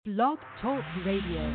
Blog Talk Radio.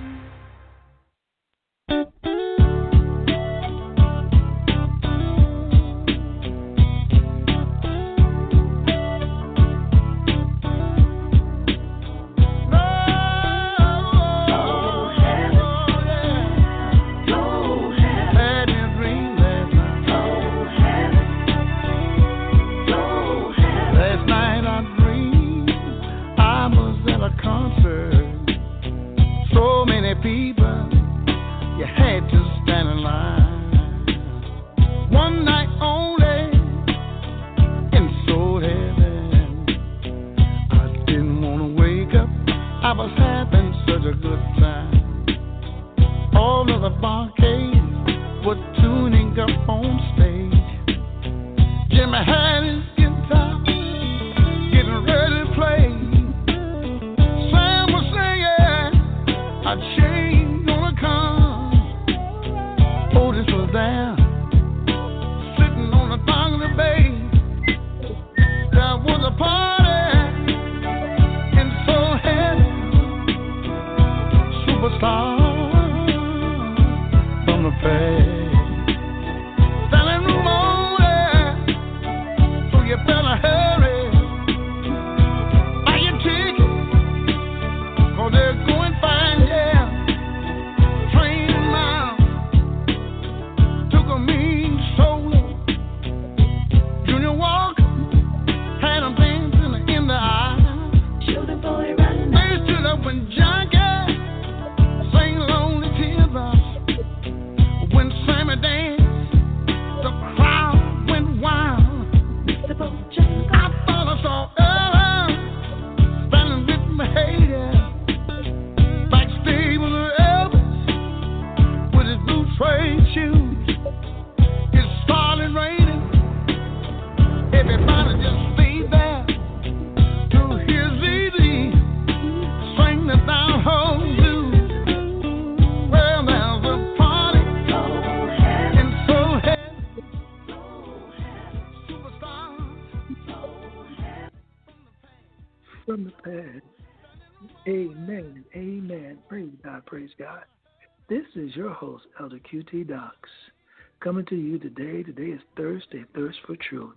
Praise God. This is your host, Elder QT Docs, coming to you today. Today is Thursday, Thirst for Truth.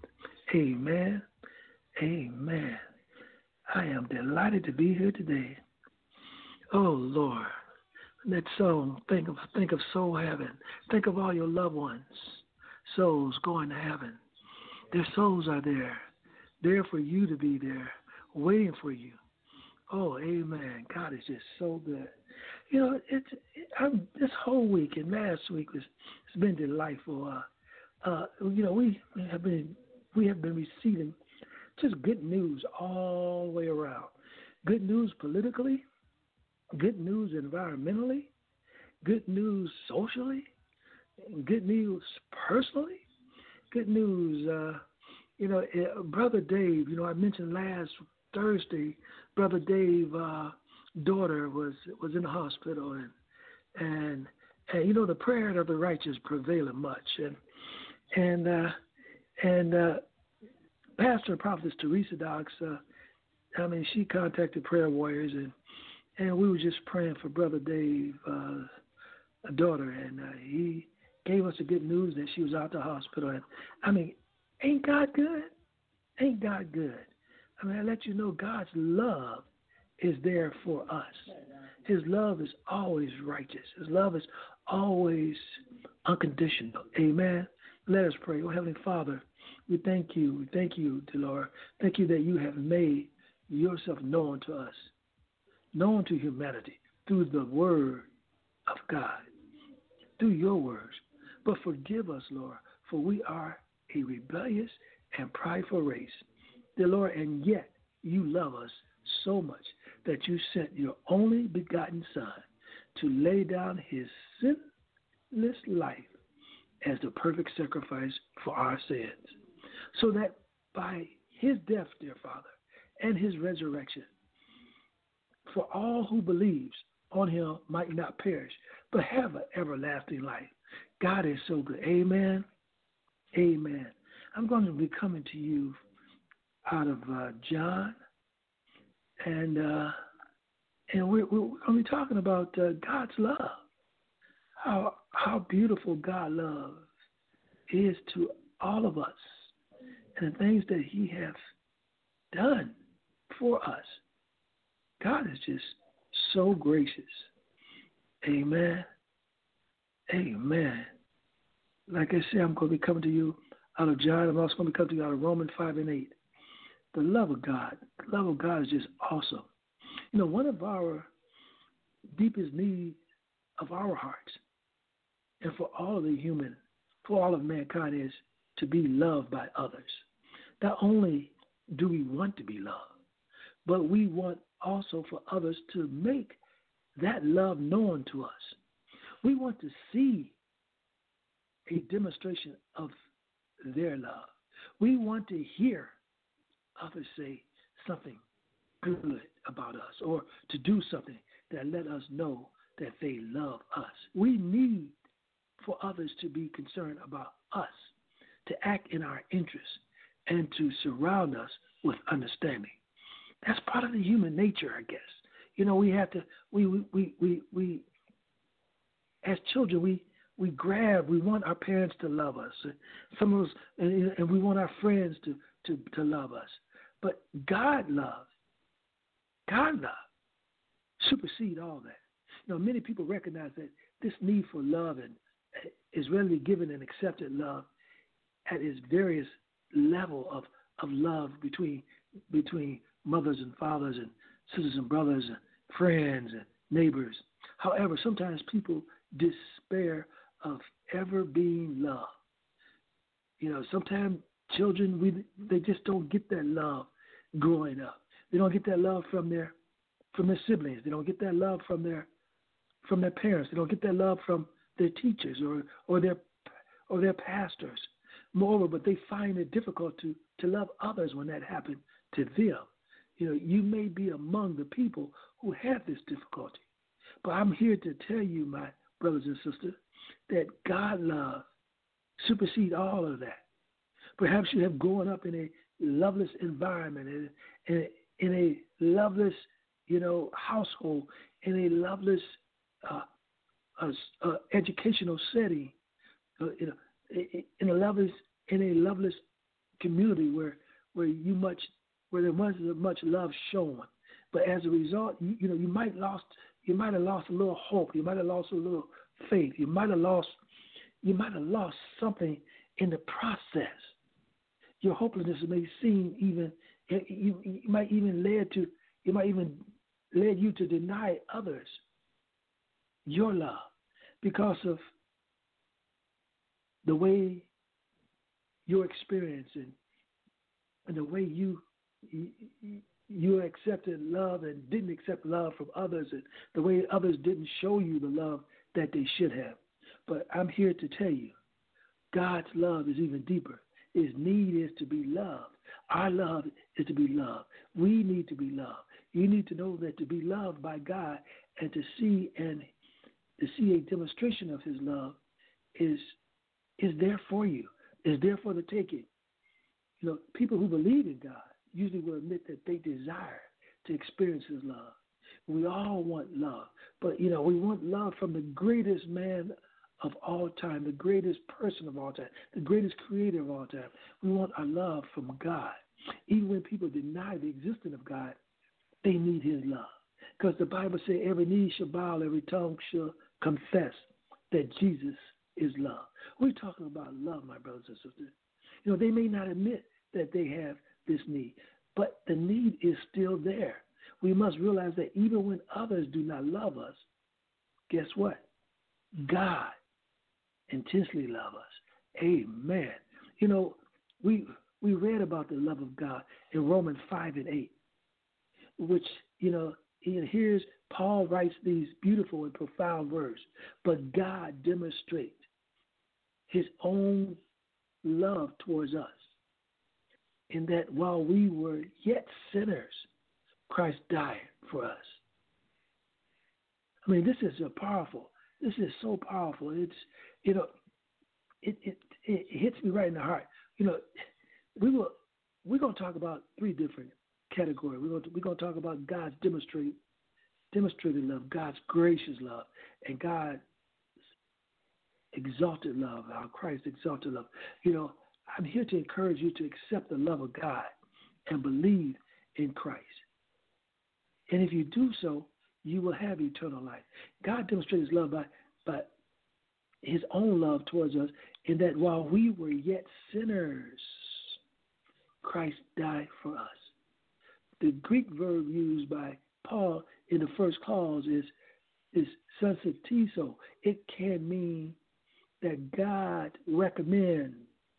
Amen. Amen. I am delighted to be here today. Oh, Lord. That song, think of soul heaven. Think of all your loved ones, souls going to heaven. Their souls are there for you to be there, waiting for you. Oh, amen. God is just so good. You know, this whole week and last week it's been delightful. You know, we have been receiving just good news all the way around. Good news politically, good news environmentally, good news socially, good news personally, good news. Brother Dave. You know, I mentioned last Thursday, Brother Dave. Daughter was in the hospital, and you know, the prayer of the righteous prevaileth much, and Pastor and Prophetess Teresa Docs, she contacted Prayer Warriors, and we were just praying for Brother Dave, daughter, and he gave us the good news that she was out the hospital, and ain't God good? Ain't God good? I let you know God's love is there for us. His love is always righteous. His love is always unconditional. Amen. Let us pray. Oh, Heavenly Father, we thank you. We thank you, dear Lord. Thank you that you have made yourself known to us, known to humanity through the word of God, through your words. But forgive us, Lord, for we are a rebellious and prideful race. Dear Lord, and yet you love us so much that you sent your only begotten Son to lay down his sinless life as the perfect sacrifice for our sins, so that by his death, dear Father, and his resurrection, for all who believes on him might not perish, but have an everlasting life. God is so good. Amen. Amen. I'm going to be coming to you out of John and And we're going to be talking about God's love, how beautiful God love is to all of us, and the things that He has done for us. God is just so gracious. Amen. Amen. Like I said, I'm going to be coming to you out of John. I'm also going to be coming to you out of Romans 5 and 8. The love of God. The love of God is just awesome. You know, one of our deepest needs of our hearts and for all of the human, for all of mankind is to be loved by others. Not only do we want to be loved, but we want also for others to make that love known to us. We want to see a demonstration of their love. We want to hear others say something good about us or to do something that let us know that they love us. We need for others to be concerned about us, to act in our interests, and to surround us with understanding. That's part of the human nature, I guess. You know, we have to, we as children, we want our parents to love us. Some of us, and we want our friends to love us. But God love supersede all that. You know, many people recognize that this need for love and is readily given and accepted love at its various level of love between mothers and fathers and sisters and brothers and friends and neighbors. However, sometimes people despair of ever being loved. You know, sometimes children, they just don't get that love growing up. They don't get that love from their siblings. They don't get that love from their parents. They don't get that love from their teachers or their pastors. Moreover, but they find it difficult to love others when that happens to them. You know, you may be among the people who have this difficulty. But I'm here to tell you, my brothers and sisters, that God love supersedes all of that. Perhaps you have grown up in a loveless environment, in a loveless, household, in a loveless educational setting, in a loveless community where there wasn't much love shown. But as a result, you might have lost a little hope. You might have lost a little faith. You might have lost something in the process. Your hopelessness may seem you might even lead you to deny others your love because of the way your experience and the way you accepted love and didn't accept love from others, and the way others didn't show you the love that they should have. But I'm here to tell you, God's love is even deeper. His need is to be loved. Our love is to be loved. We need to be loved. You need to know that to be loved by God and to see a demonstration of His love is there for you. Is there for the taking. You know, people who believe in God usually will admit that they desire to experience His love. We all want love, but we want love from the greatest man of all time, the greatest person of all time, the greatest creator of all time. We want our love from God. Even when people deny the existence of God, they need His love. Because the Bible says every knee shall bow, every tongue shall confess that Jesus is love. We're talking about love, my brothers and sisters. They may not admit that they have this need, but the need is still there. We must realize that even when others do not love us, guess what? God intensely loves us. Amen. We read about the love of God in Romans 5 and 8, which, here's Paul writes these beautiful and profound words. But God demonstrates His own love towards us in that while we were yet sinners, Christ died for us. I mean, this is powerful. This is so powerful. It's, it hits me right in the heart. We're going to talk about three different categories. We're going to talk about God's demonstrate demonstrated love, God's gracious love, and God's exalted love, our Christ exalted love. I'm here to encourage you to accept the love of God and believe in Christ. And if you do so, you will have eternal life. God demonstrated his love by his own love towards us, in that while we were yet sinners, Christ died for us. The Greek verb used by Paul in the first clause is sensitizo. It can mean that God recommends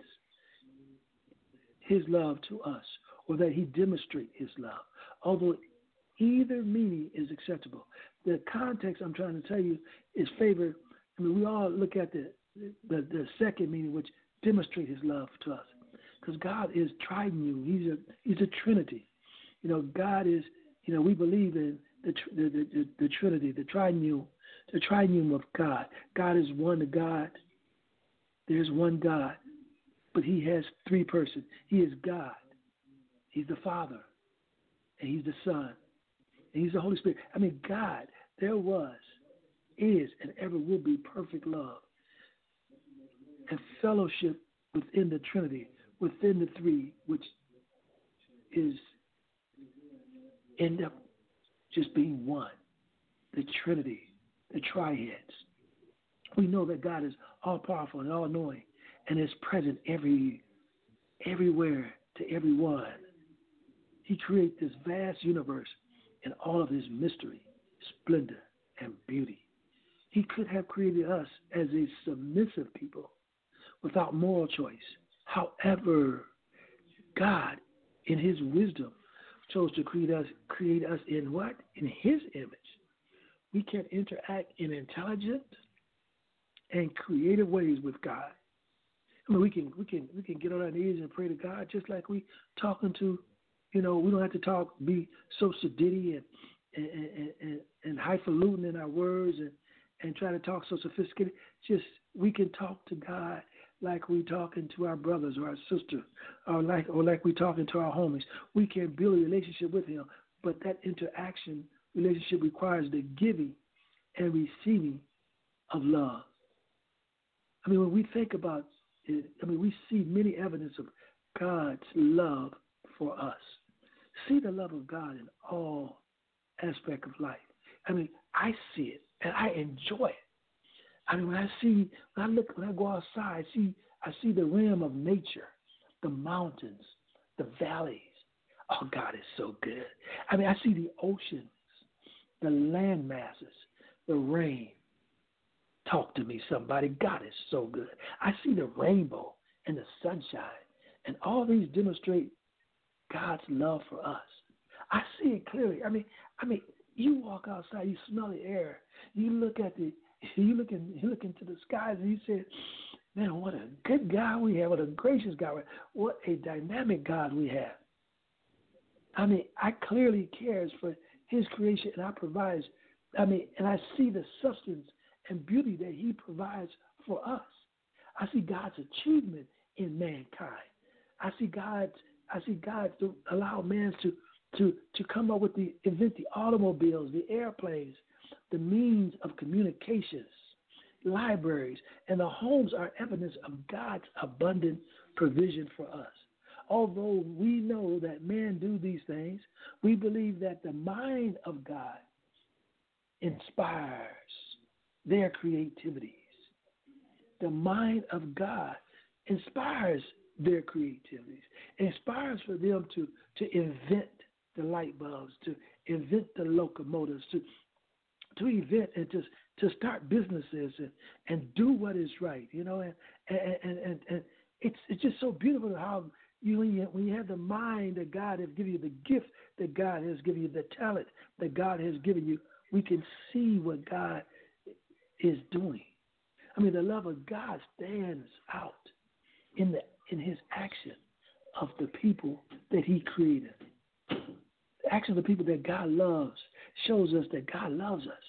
his love to us, or that he demonstrates his love. Although either meaning is acceptable. The context I'm trying to tell you is favor. We all look at the second meaning, which demonstrate his love to us, because God is triune. He's a Trinity. God is. We believe in the Trinity, the triune of God. God is one God. There's one God, but he has three persons. He is God. He's the Father, and he's the Son, and he's the Holy Spirit. God, there was, is, and ever will be perfect love and fellowship within the Trinity, within the three, which is end up just being one, the Trinity, the triheads. We know that God is all-powerful and all-knowing and is present everywhere to everyone. He created this vast universe in all of his mystery, splendor, and beauty. He could have created us as a submissive people without moral choice. However, God, in his wisdom, chose to create us in what? In his image. We can interact in intelligent and creative ways with God. We can get on our knees and pray to God just like we talking to, we don't have to be so sedity and highfalutin in our words and try to talk so sophisticated. Just we can talk to God like we talking to our brothers or our sister, or like we talking to our homies. We can build a relationship with him, but that relationship requires the giving and receiving of love. When we think about it, we see many evidence of God's love for us. See the love of God in all aspects of life. I see it and I enjoy it. When I go outside, I see the realm of nature, the mountains, the valleys. Oh, God is so good. I see the oceans, the land masses, the rain. Talk to me, somebody. God is so good. I see the rainbow and the sunshine, and all these demonstrate God's love for us. I see it clearly. You walk outside, you smell the air, you look into the skies, and you say, man, what a good God we have, what a gracious God we have, what a dynamic God we have. I clearly cares for his creation, and and I see the substance and beauty that he provides for us. I see God's achievement in mankind. I see God to allow man to come up with invent the automobiles, the airplanes, the means of communications, libraries, and the homes are evidence of God's abundant provision for us. Although we know that man do these things, we believe that the mind of God inspires their creativities. The mind of God inspires their creativities. It inspires for them to invent the light bulbs, to invent the locomotives, to invent and to start businesses and do what is right, and it's just so beautiful how when you have the mind that God has given you, the gift that God has given you, the talent that God has given you, we can see what God is doing. The love of God stands out in his action of the people that he created. The action of the people that God loves shows us that God loves us.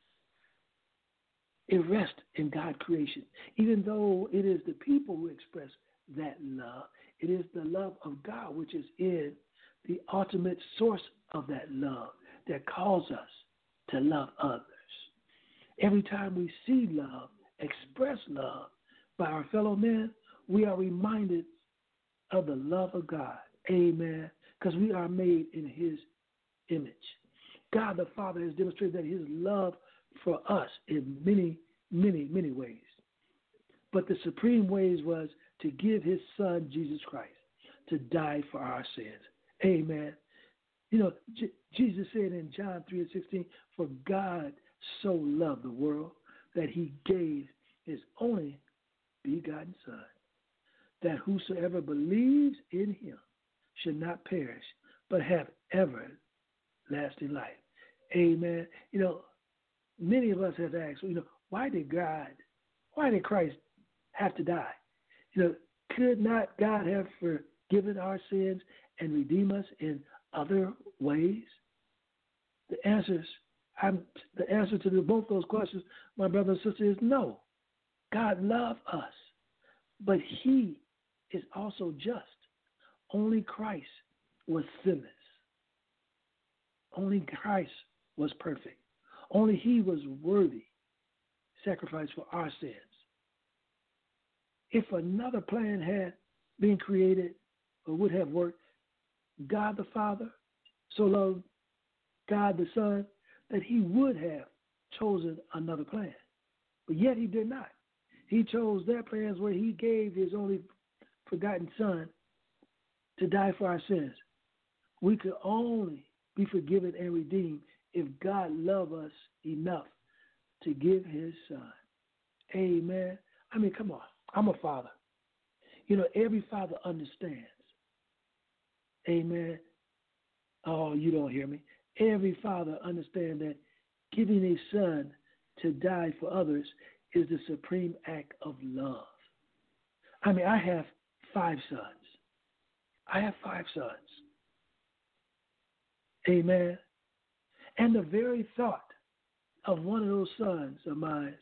It rests in God's creation. Even though it is the people who express that love, it is the love of God which is in the ultimate source of that love that calls us to love others. Every time we see love, express love by our fellow men, we are reminded of the love of God. Amen. Because we are made in his image. God the Father has demonstrated that his love for us in many, many, many ways. But the supreme ways was to give his son, Jesus Christ, to die for our sins. Amen. You know, Jesus said in John 3:16, for God so loved the world that he gave his only begotten Son, that whosoever believes in him should not perish, but have everlasting life. Amen. You know, many of us have asked, why did Christ have to die? You know, could not God have forgiven our sins and redeem us in other ways? The answer to both those questions, my brother and sister, is no. God loved us, but he is also just. Only Christ was sinless. Only Christ was perfect. Only he was worthy sacrifice for our sins. If another plan had been created or would have worked, God the Father so loved God the Son that he would have chosen another plan. But yet he did not. He chose that plan where he gave his only forgotten Son to die for our sins. We could only be forgiven and redeemed if God loved us enough to give his Son. Amen. I mean, come on. I'm a father. You know, every father understands. Amen. Oh, you don't hear me. Every father understands that giving a son to die for others is the supreme act of love. I mean, I have 5 sons. Amen. And the very thought of one of those sons of mine,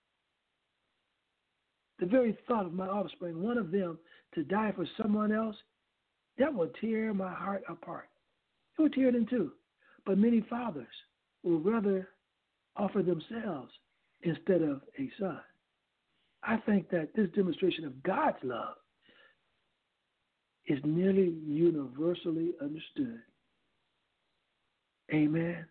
the very thought of my offspring, one of them to die for someone else, that would tear my heart apart. It would tear it in two. But many fathers will rather offer themselves instead of a son. I think that this demonstration of God's love is nearly universally understood. Amen.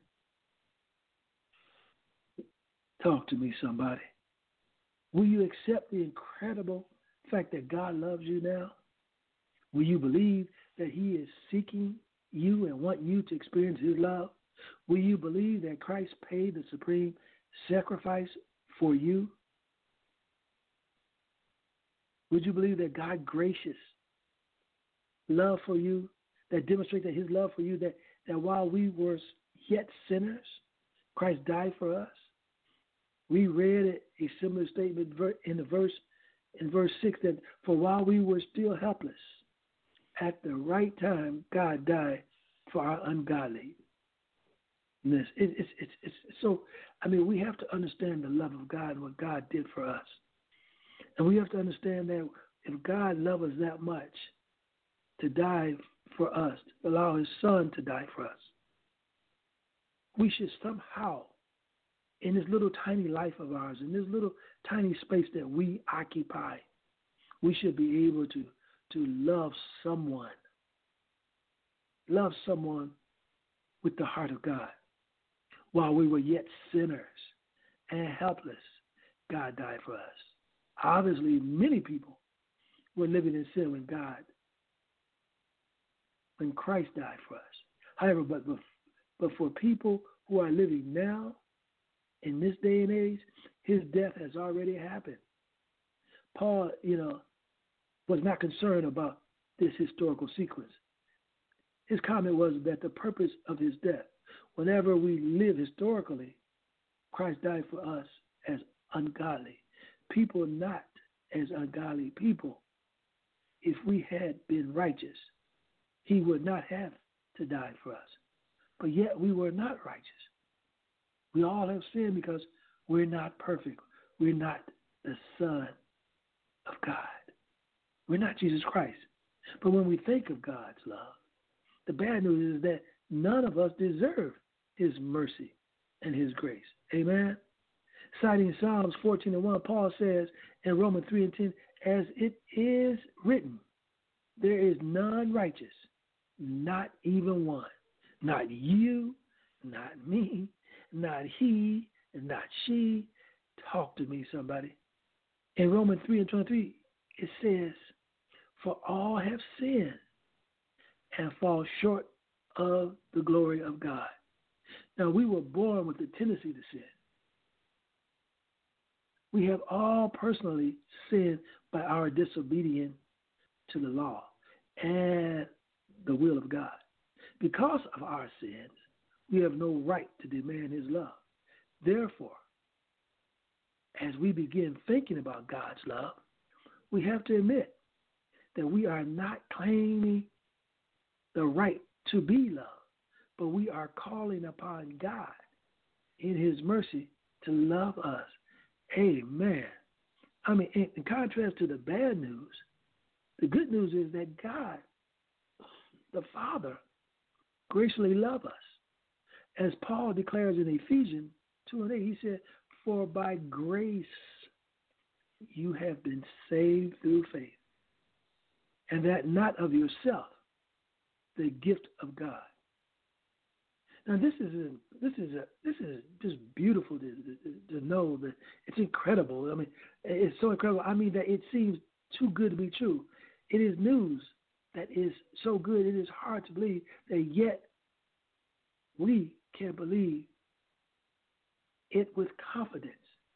Talk to me, somebody. Will you accept the incredible fact that God loves you now? Will you believe that he is seeking you and want you to experience his love? Will you believe that Christ paid the supreme sacrifice for you? Would you believe that God's gracious love for you, that demonstrates that his love for you, that while we were yet sinners, Christ died for us? We read a similar statement in verse 6, that for while we were still helpless, at the right time, God died for our ungodliness. It's so, I mean, we have to understand the love of God and what God did for us. And we have to understand that if God loved us that much to die for us, to allow his son to die for us, we should somehow, in this little tiny life of ours, in this little tiny space that we occupy, we should be able to love someone with the heart of God. While we were yet sinners and helpless, God died for us. Obviously, many people were living in sin when Christ died for us. However, but for people who are living now, in this day and age, his death has already happened. Paul, was not concerned about this historical sequence. His comment was that the purpose of his death, whenever we live historically, Christ died for us as ungodly people, not as ungodly people. If we had been righteous, he would not have to die for us. But yet we were not righteous. We all have sinned because we're not perfect. We're not the Son of God. We're not Jesus Christ. But when we think of God's love, the bad news is that none of us deserve his mercy and his grace. Amen. Citing Psalms 14:1, Paul says in Romans 3:10, as it is written, there is none righteous, not even one. Not you, not me, not he, and not she. Talk to me, somebody. In Romans 3:23, it says, for all have sinned and fall short of the glory of God. Now, we were born with the tendency to sin. We have all personally sinned by our disobedience to the law and the will of God. Because of our sins, we have no right to demand his love. Therefore, as we begin thinking about God's love, we have to admit that we are not claiming the right to be loved, but we are calling upon God in his mercy to love us. Amen. I mean, in contrast to the bad news, the good news is that God, the Father, graciously loves us. As Paul declares in Ephesians 2:8, he said, for by grace you have been saved through faith, and that not of yourself, the gift of God. Now, this is just beautiful to know that it's incredible. I mean, it's so incredible. I mean that it seems too good to be true. It is news that is so good. It is hard to believe that yet we can believe it with confidence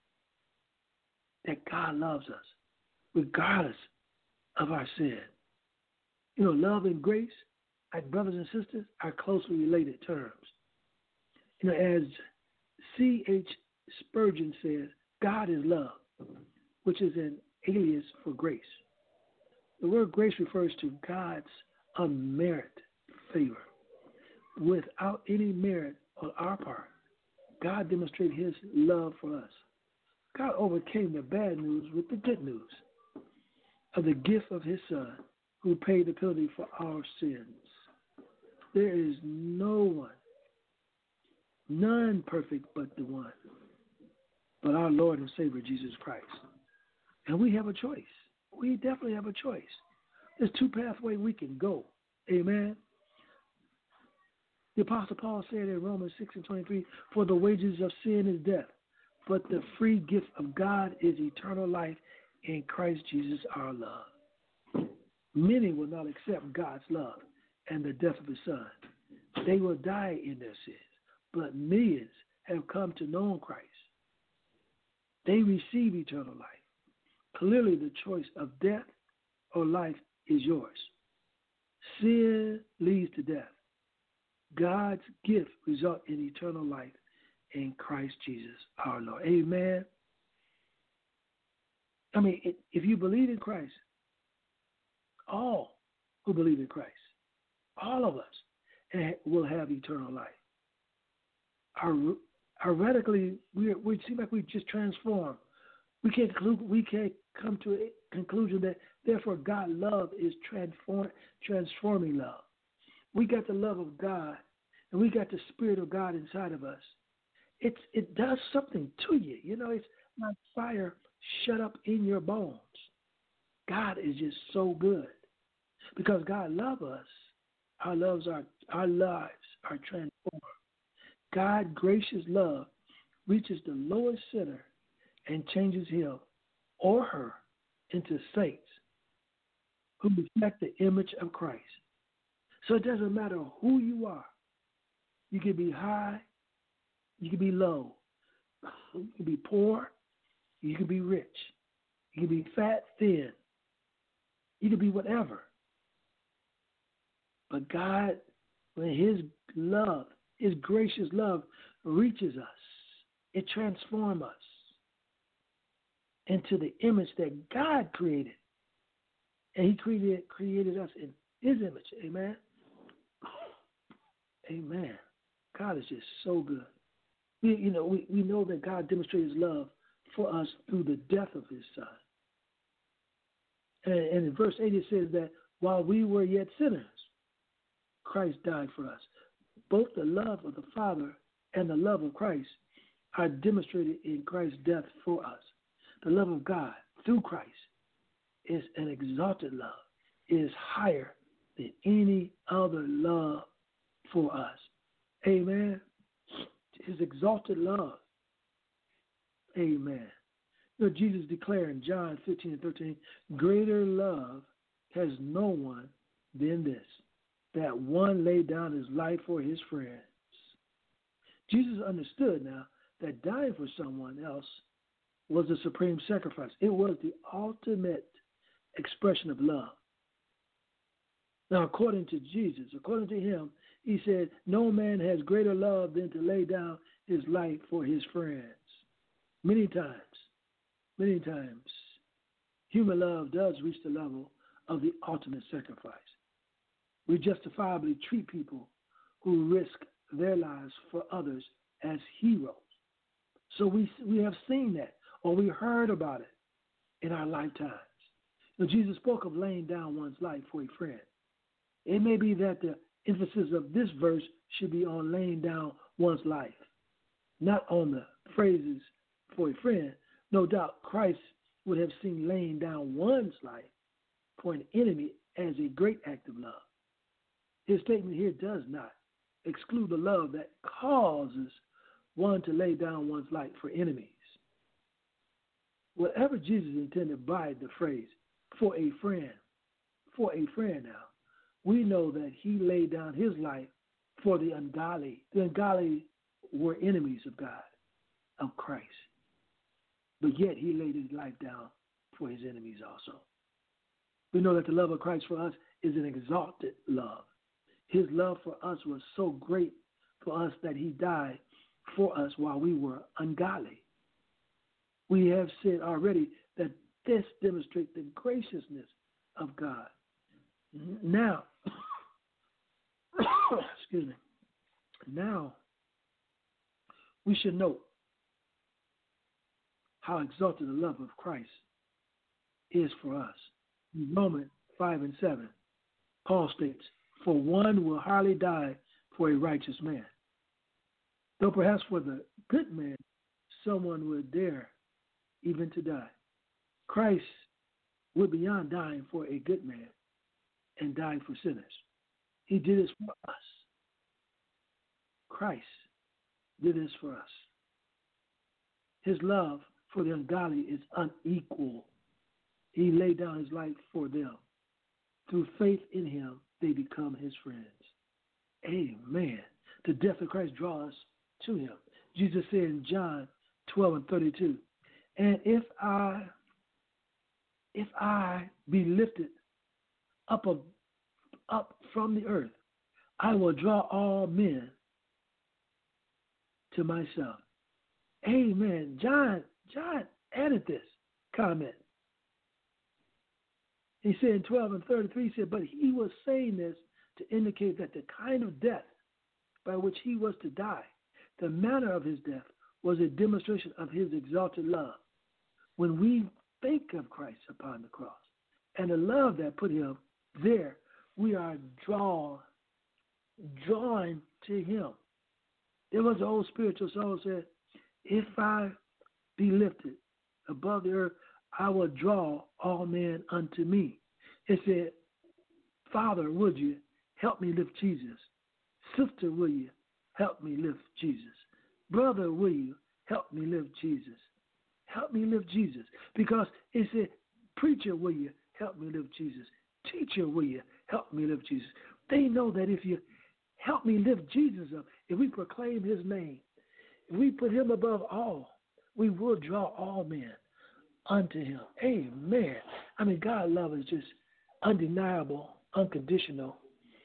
that God loves us, regardless of our sin. You know, love and grace, like brothers and sisters, are closely related terms. You know, as C.H. Spurgeon says, God is love, which is an alias for grace. The word grace refers to God's unmerited favor. Without any merit on our part, God demonstrated his love for us. God overcame the bad news with the good news of the gift of his Son, who paid the penalty for our sins. There is no one, none perfect but the one, but our Lord and Savior, Jesus Christ. And we have a choice. We definitely have a choice. There's two pathways we can go. Amen. The Apostle Paul said in Romans 6:23, for the wages of sin is death, but the free gift of God is eternal life in Christ Jesus our love. Many will not accept God's love and the death of his Son. They will die in their sins, but millions have come to know Christ. They receive eternal life. Clearly, the choice of death or life is yours. Sin leads to death. God's gift results in eternal life in Christ Jesus our Lord. Amen. I mean, if you believe in Christ, all who believe in Christ, all of us will have eternal life. Our radically, we seem like we just transformed. We can't come to a conclusion that therefore God's love is transforming love. We got the love of God, and we got the Spirit of God inside of us. It does something to you. You know, it's like fire shut up in your bones. God is just so good. Because God loves us, our lives are transformed. God's gracious love reaches the lowest sinner and changes him or her into saints who reflect the image of Christ. So it doesn't matter who you are. You can be high, you can be low, you can be poor, you can be rich, you can be fat, thin, you can be whatever. But God, when his love, his gracious love reaches us, it transforms us into the image that God created. And he created us in his image. Amen? Amen. God is just so good. We know that God demonstrated his love for us through the death of his Son. And in verse 8 it says that while we were yet sinners, Christ died for us. Both the love of the Father and the love of Christ are demonstrated in Christ's death for us. The love of God through Christ is an exalted love. It is higher than any other love for us. Amen. His exalted love. Amen. You know, Jesus declared in John 15:13, greater love has no one than this, that one laid down his life for his friends. Jesus understood now that dying for someone else was the supreme sacrifice. It was the ultimate expression of love. Now, according to Jesus, according to him, he said, no man has greater love than to lay down his life for his friends. Many times, human love does reach the level of the ultimate sacrifice. We justifiably treat people who risk their lives for others as heroes. So we have seen that, or we heard about it in our lifetimes. Now, Jesus spoke of laying down one's life for a friend. It may be that the emphasis of this verse should be on laying down one's life, not on the phrases for a friend. No doubt Christ would have seen laying down one's life for an enemy as a great act of love. His statement here does not exclude the love that causes one to lay down one's life for enemies. Whatever Jesus intended by the phrase, for a friend now, we know that he laid down his life for the ungodly. The ungodly were enemies of God, of Christ. But yet he laid his life down for his enemies also. We know that the love of Christ for us is an exalted love. His love for us was so great for us that he died for us while we were ungodly. We have said already that this demonstrates the graciousness of God. Now, excuse me. Now, we should note how exalted the love of Christ is for us. In Romans 5:7, Paul states, for one will hardly die for a righteous man, though perhaps for the good man someone would dare even to die. Christ went beyond dying for a good man and died for sinners. He did this for us. Christ did this for us. His love for the ungodly is unequal. He laid down his life for them. Through faith in him, they become his friends. Amen. The death of Christ draws us to him. Jesus said in John 12:32, and if I be lifted up from the earth, I will draw all men to myself. Amen. John added this comment. He said in 12:33, he said, but he was saying this to indicate that the kind of death by which he was to die, the manner of his death, was a demonstration of his exalted love. When we think of Christ upon the cross and the love that put him there, we are drawn to him. There was an old spiritual song that said, if I be lifted above the earth, I will draw all men unto me. It said, Father, would you help me lift Jesus? Sister, will you help me lift Jesus? Brother, will you help me lift Jesus? Help me lift Jesus. Because it said, preacher, will you help me lift Jesus? Teacher, will you help me lift Jesus? They know that if you help me lift Jesus up, if we proclaim his name, if we put him above all, we will draw all men unto him. Amen. I mean, God's love is just undeniable, unconditional.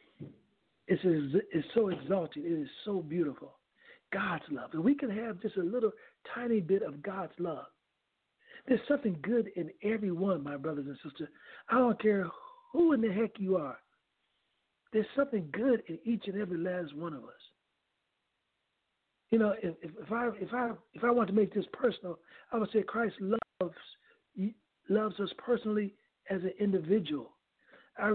It's so exalted. It is so beautiful. God's love. And we can have just a little tiny bit of God's love. There's something good in everyone, my brothers and sisters. I don't care who in the heck you are. There's something good in each and every last one of us. You know, if I want to make this personal, I would say Christ loves us personally as an individual.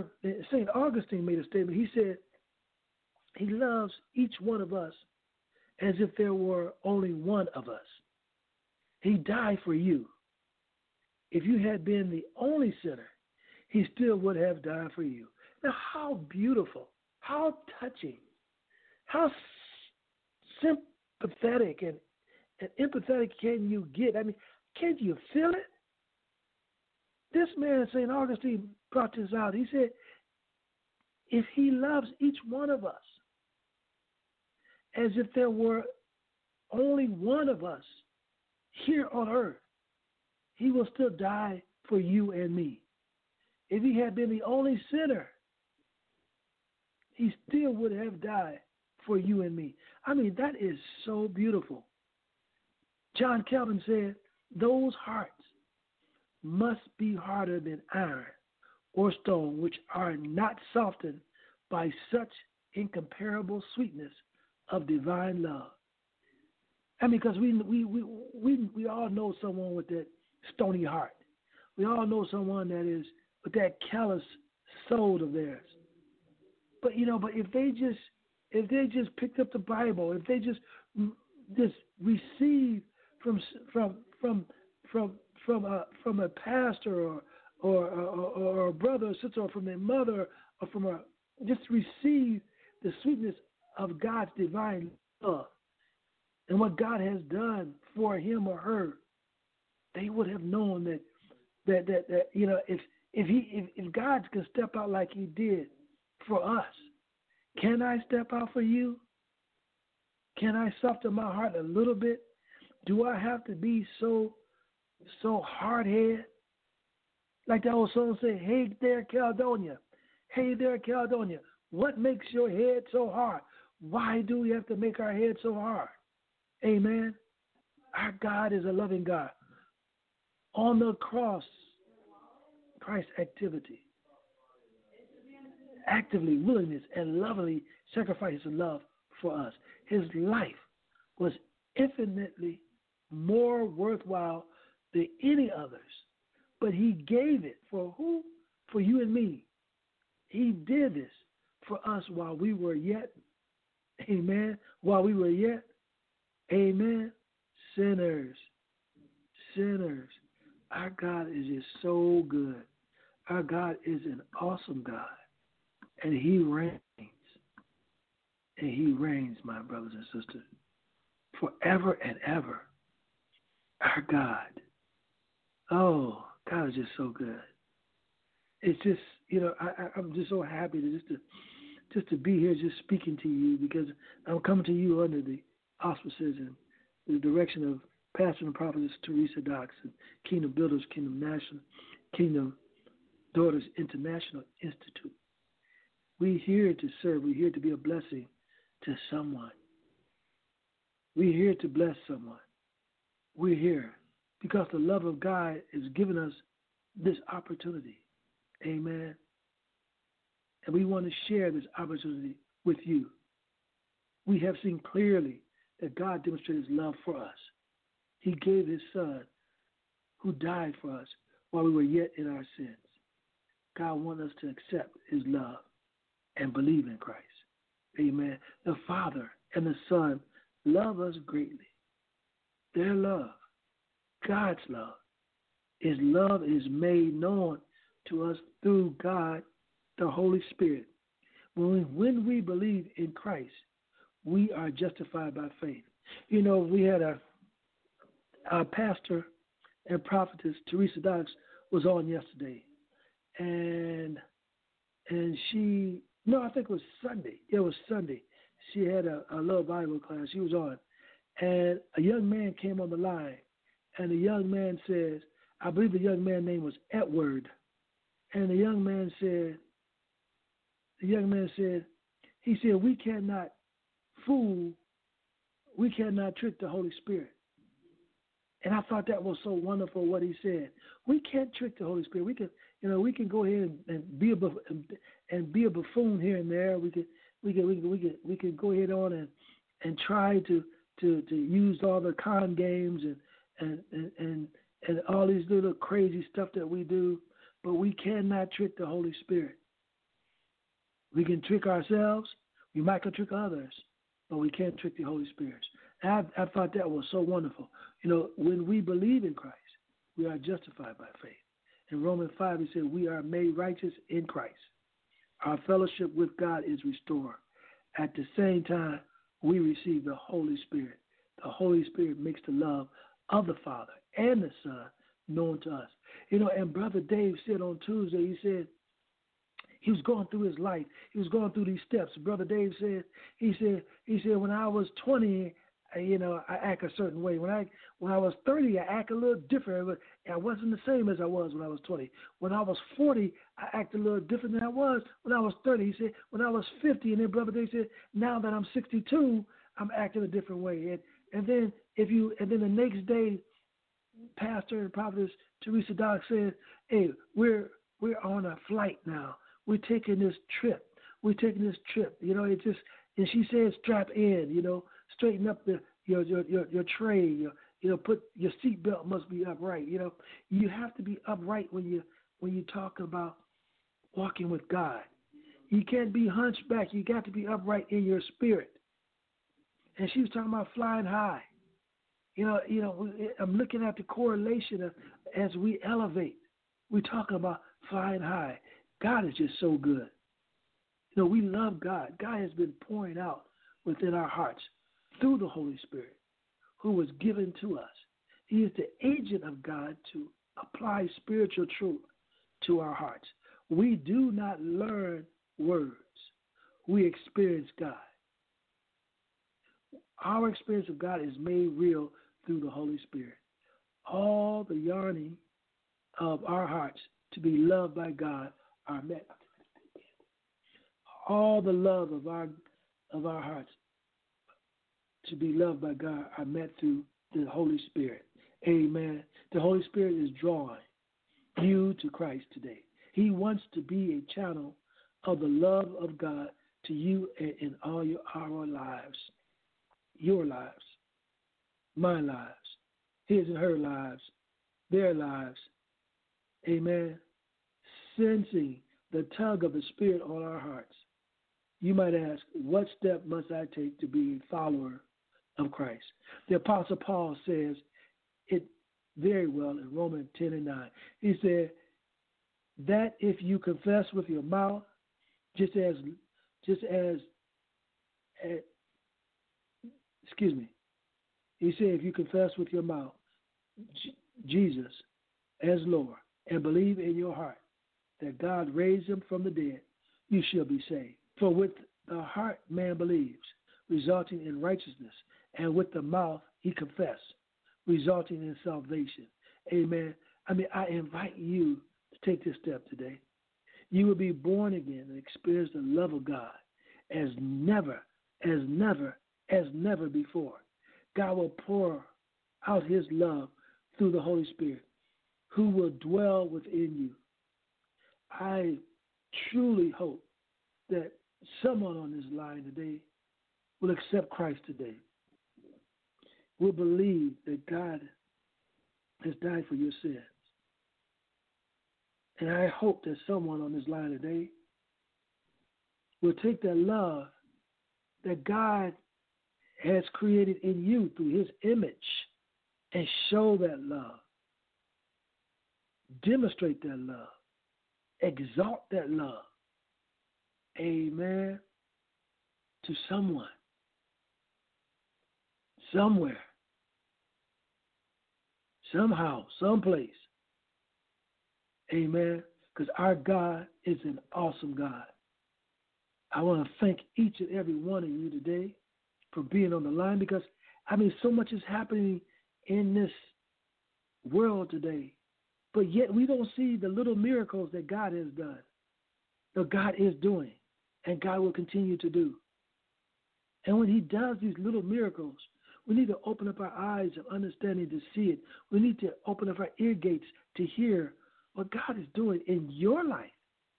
St. Augustine made a statement. He said he loves each one of us as if there were only one of us. He died for you. If you had been the only sinner, he still would have died for you. Now, how beautiful, how touching, how sympathetic and empathetic can you get? I mean, can't you feel it? This man, St. Augustine, brought this out. He said, if he loves each one of us as if there were only one of us here on earth, he will still die for you and me. If he had been the only sinner, he still would have died for you and me. I mean, that is so beautiful. John Calvin said, those hearts must be harder than iron or stone, which are not softened by such incomparable sweetness of divine love. I mean, because we all know someone with that stony heart. We all know someone that is with that callous soul of theirs. But if they just picked up the Bible, if they just received from a pastor or a brother or sister, or from their mother, or just receive the sweetness of God's divine love and what God has done for him or her, they would have known that if God can step out like he did for us, can I step out for you? Can I soften my heart a little bit? Do I have to be so hard-headed? Like the old song say, hey there, Caledonia. Hey there, Caledonia. What makes your head so hard? Why do we have to make our head so hard? Amen. Our God is a loving God. On the cross, Christ's actively, willingness, and lovingly sacrificed his love for us. His life was infinitely more worthwhile than any others. But he gave it for who? For you and me. He did this for us while we were yet, amen, amen, sinners. Our God is just so good. Our God is an awesome God. And he reigns. And he reigns, my brothers and sisters, forever and ever. Our God. Oh, God is just so good. It's just, I'm just so happy to be here just speaking to you, because I'm coming to you under the auspices and the direction of Pastor and Prophetess Teresa Dox and Kingdom Builders, Kingdom Daughters International Institute. We're here to serve. We're here to be a blessing to someone. We're here to bless someone. We're here because the love of God has given us this opportunity. Amen. And we want to share this opportunity with you. We have seen clearly that God demonstrated his love for us. He gave his son who died for us while we were yet in our sins. God wants us to accept his love and believe in Christ. Amen. The Father and the Son love us greatly. Their love, God's love, his love is made known to us through God, the Holy Spirit. When we believe in Christ, we are justified by faith. We had our pastor and prophetess, Teresa Dox, was on yesterday. And she, I think it was Sunday. Yeah, it was Sunday. She had a little Bible class. She was on. And a young man came on the line. And the young man says, I believe the young man's name was Edward. And the young man said, he said, we cannot trick the Holy Spirit. And I thought that was so wonderful what he said. We can't trick the Holy Spirit. We can go ahead and be a buffoon here and there. We can go ahead on and try to use all the con games and all these little crazy stuff that we do, but we cannot trick the Holy Spirit. We can trick ourselves. We might can trick others, but we can't trick the Holy Spirit. And I thought that was so wonderful. When we believe in Christ, we are justified by faith. In Romans 5, it said, we are made righteous in Christ. Our fellowship with God is restored. At the same time, we receive the Holy Spirit. The Holy Spirit makes the love of the Father and the Son known to us. And Brother Dave said on Tuesday, he said, he was going through his life. He was going through these steps. Brother Dave said, he said, when I was 20, I act a certain way. When I was 30, I act a little different. But I wasn't the same as I was when I was 20. When I was 40, I act a little different than I was when I was 30. He said, when I was 50, and then Brother Dave said, now that I'm 62, I'm acting a different way. And then the next day, Pastor and Prophetess Teresa Dock said, hey, we're on a flight now. We're taking this trip. It's just, and she said, strap in, straighten up your tray, put your seatbelt must be upright. You have to be upright when you talk about walking with God. You can't be hunchback. You got to be upright in your spirit. And she was talking about flying high. I'm looking at the correlation as we elevate. We're talking about flying high. God is just so good. We love God. God has been pouring out within our hearts through the Holy Spirit, who was given to us. He is the agent of God to apply spiritual truth to our hearts. We do not learn words. We experience God. Our experience of God is made real through the Holy Spirit. All the yearning of our hearts to be loved by God are met. All the love of our hearts to be loved by God are met through the Holy Spirit. Amen. The Holy Spirit is drawing you to Christ today. He wants to be a channel of the love of God to you and in all our lives. Your lives, my lives, his and her lives, their lives. Amen. Sensing the tug of the Spirit on our hearts. You might ask, what step must I take to be a follower of Christ? The Apostle Paul says it very well in Romans 10 and 9. He said that if you confess with your mouth, he said if you confess with your mouth Jesus as Lord and believe in your heart that God raised him from the dead, you shall be saved. For with the heart man believes, resulting in righteousness, and with the mouth he confesses, resulting in salvation. Amen. I invite you to take this step today. You will be born again and experience the love of God as never before. God will pour out his love through the Holy Spirit, who will dwell within you. I truly hope that someone on this line today will accept Christ today, will believe that God has died for your sins. And I hope that someone on this line today will take that love that God has created in you through his image and show that love. Demonstrate that love. Exalt that love. Amen. To someone. Somewhere. Somehow. Someplace. Amen. Because our God is an awesome God. I want to thank each and every one of you today for being on the line because, so much is happening in this world today. But yet we don't see the little miracles that God has done, that God is doing, and God will continue to do. And when he does these little miracles, we need to open up our eyes of understanding to see it. We need to open up our ear gates to hear what God is doing in your life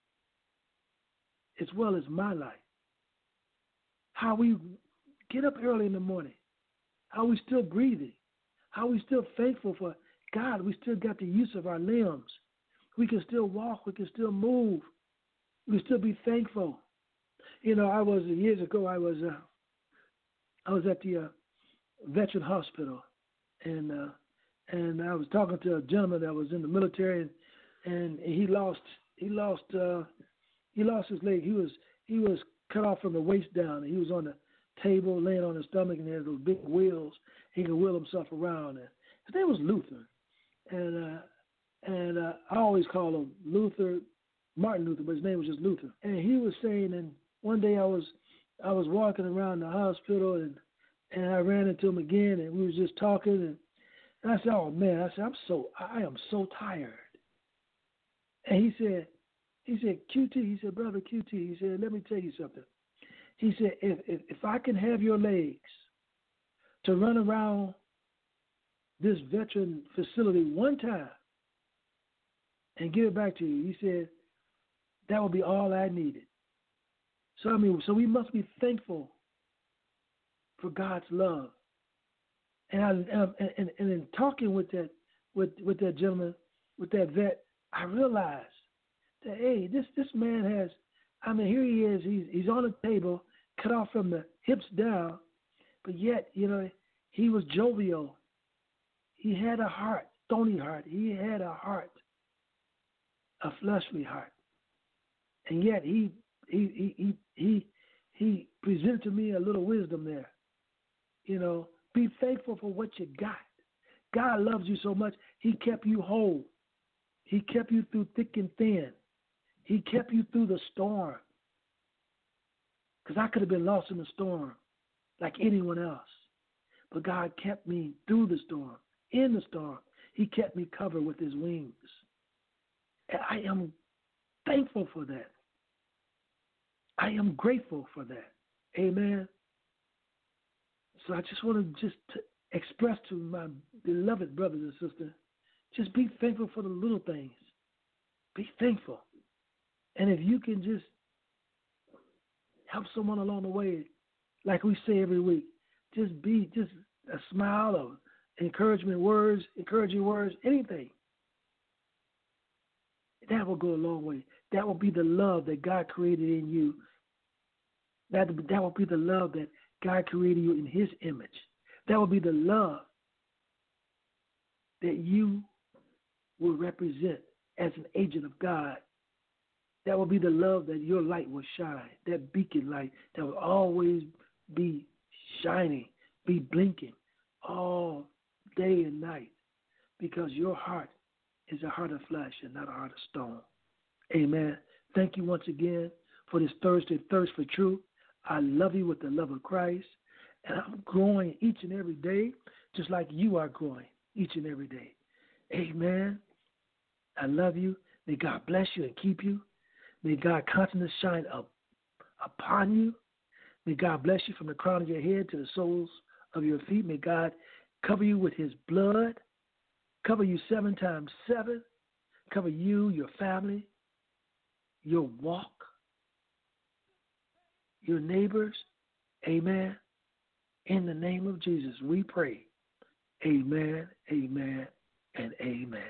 as well as my life. How we get up early in the morning, how we still breathing, how we still thankful for God. We still got the use of our limbs. We can still walk. We can still move. We can still be thankful. Years ago, I was I was at the veteran hospital, and I was talking to a gentleman that was in the military, and he lost his leg. He was cut off from the waist down, and he was on the table laying on his stomach, and he had those big wheels. He could wheel himself around. And his name was Luther, and I always call him Martin Luther, but his name was just Luther. And he was saying, and one day I was walking around the hospital, and I ran into him again, and we was just talking, and I said, "Oh man," I said, I am so tired." And he said, "QT," he said, "Brother QT," he said, "let me tell you something." He said, if I can have your legs to run around this veteran facility one time and give it back to you, he said, that would be all I needed. So we must be thankful for God's love. And in talking with that gentleman, with that vet, I realized that, hey, this man has, here he is, he's on the table, cut off from the hips down, but yet, he was jovial. He had a heart, stony heart. He had a heart, a fleshly heart. And yet he presented to me a little wisdom there. Be thankful for what you got. God loves you so much, he kept you whole. He kept you through thick and thin. He kept you through the storm. Because I could have been lost in the storm like anyone else. But God kept me through the storm. In the storm, he kept me covered with his wings. And I am thankful for that. I am grateful for that. Amen. So I just want to express to my beloved brothers and sisters, just be thankful for the little things. Be thankful. And if you can just help someone along the way, like we say every week, just a smile or encouraging words, anything. That will go a long way. That will be the love that God created in you. That will be the love that God created you in his image. That will be the love that you will represent as an agent of God. That will be the love that your light will shine, that beacon light that will always be shining, be blinking all day and night, because your heart is a heart of flesh and not a heart of stone. Amen. Thank you once again for this Thursday Thirst for Truth. I love you with the love of Christ, and I'm growing each and every day, just like you are growing each and every day. Amen. I love you. May God bless you and keep you. May God constantly shine up upon you. May God bless you from the crown of your head to the soles of your feet. May God cover you with his blood, cover you 7 times 7, cover you, your family, your walk, your neighbors. Amen. In the name of Jesus, we pray. Amen, amen, and amen.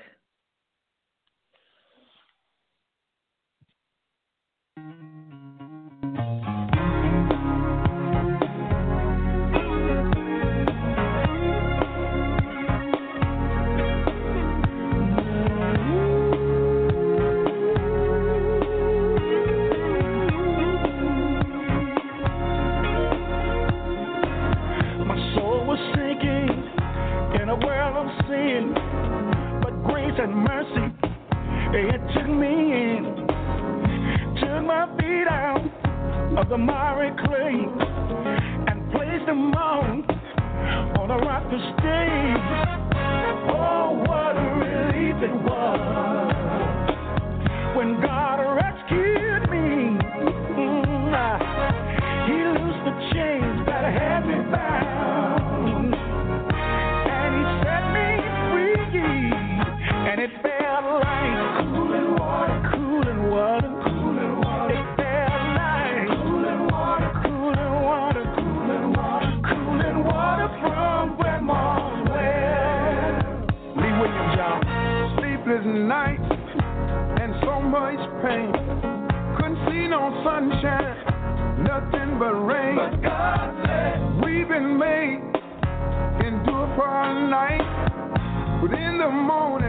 And mercy, it took me in, took my feet out of the miry clay and placed them on a rock to stay. Oh, what a relief it was when God rescued me. He loosed the chains that had me bound, and he set me free. And it felt like cooling water, cooling water, cooling water. It felt like cooling water, cooling water, cooling water, cooling water from Grandma's well. Lee Williams, y'all. Sleepless nights and so much pain. Couldn't see no sunshine, nothing but rain. But God said, we've been for a night, but in the morning